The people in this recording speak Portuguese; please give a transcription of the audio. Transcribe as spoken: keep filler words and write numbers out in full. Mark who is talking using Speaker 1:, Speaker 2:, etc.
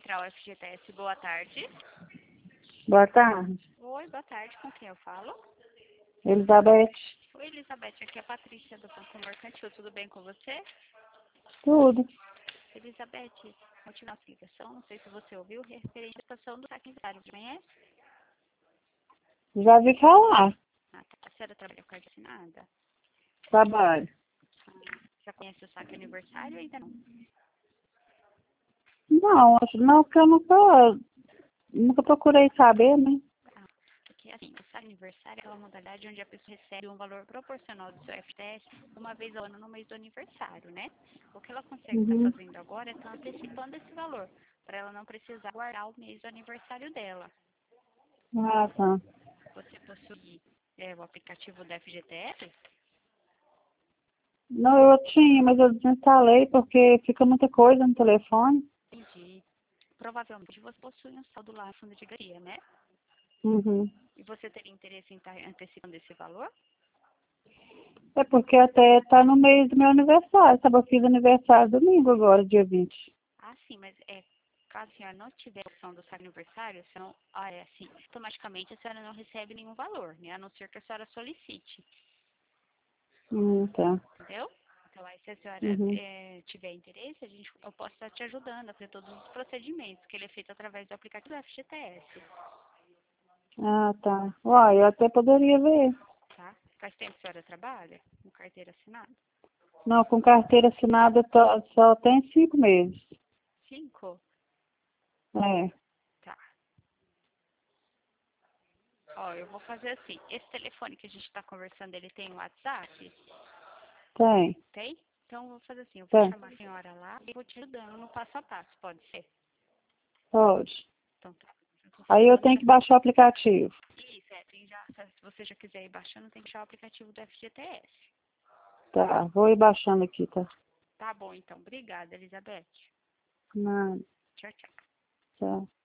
Speaker 1: Central F G T S, boa tarde.
Speaker 2: Boa tarde.
Speaker 1: Oi, boa tarde, com quem eu falo?
Speaker 2: Elizabeth.
Speaker 1: Oi, Elizabeth, aqui é a Patrícia do Banco Mercantil, tudo bem com você?
Speaker 2: Tudo.
Speaker 1: Elizabeth, continua a ligação, não sei se você ouviu, referente à estação do saque inventário, conhece?
Speaker 2: Já vi falar.
Speaker 1: Ah, tá. A senhora trabalha com carteira assinada?
Speaker 2: Trabalho.
Speaker 1: Ah, já conhece o saque aniversário ou ainda não?
Speaker 2: Não, acho não, porque eu nunca, nunca procurei saber, né?
Speaker 1: Ah, porque assim, o saque aniversário é uma modalidade onde a pessoa recebe um valor proporcional do seu F T S uma vez ao ano no mês do aniversário, né? O que ela consegue estar
Speaker 2: Uhum.
Speaker 1: fazendo agora é estar antecipando esse valor, para ela não precisar guardar o mês do aniversário dela.
Speaker 2: Ah, tá.
Speaker 1: Você possui é, o aplicativo da F G T S?
Speaker 2: Não, eu tinha, mas eu desinstalei porque fica muita coisa no telefone.
Speaker 1: Entendi. Provavelmente você possui um saldo lá no fundo de garantia, né?
Speaker 2: Uhum.
Speaker 1: E você teria interesse em estar antecipando esse valor?
Speaker 2: É porque até tá no mês do meu aniversário, sabe? Eu fiz aniversário domingo agora, dia vinte.
Speaker 1: Ah, sim, mas é, caso a senhora não tiver a opção do saque aniversário, a senhora, ah, é assim, automaticamente a senhora não recebe nenhum valor, né? A não ser que a senhora solicite,
Speaker 2: Hum, tá.
Speaker 1: entendeu? Então, aí, se a senhora
Speaker 2: Uhum.
Speaker 1: é, tiver interesse, a gente, eu posso estar te ajudando a fazer todos os procedimentos, que ele é feito através do aplicativo do F G T S,
Speaker 2: Ah, tá. Uai, eu até poderia ver.
Speaker 1: tá? Faz tempo que a senhora trabalha com carteira assinada?
Speaker 2: Não, com carteira assinada to- só tem cinco meses.
Speaker 1: Cinco?
Speaker 2: É,
Speaker 1: Tá. Ó, eu vou fazer assim. Esse telefone que a gente está conversando, ele tem WhatsApp?
Speaker 2: tem.
Speaker 1: Tem? Então, eu vou fazer assim. Eu vou
Speaker 2: Tem.
Speaker 1: chamar a senhora lá e vou te ajudando no passo a passo. Pode ser?
Speaker 2: Pode.
Speaker 1: Então, tá. Eu tô
Speaker 2: Aí eu
Speaker 1: falando
Speaker 2: tenho
Speaker 1: já.
Speaker 2: que baixar o aplicativo.
Speaker 1: Isso, é. Tem já, se você já quiser ir baixando, tem que baixar o aplicativo do F G T S.
Speaker 2: Tá, vou ir baixando aqui, tá?
Speaker 1: Tá bom, então. Obrigada, Elizabeth.
Speaker 2: Nada.
Speaker 1: Tchau, tchau.
Speaker 2: Tchau.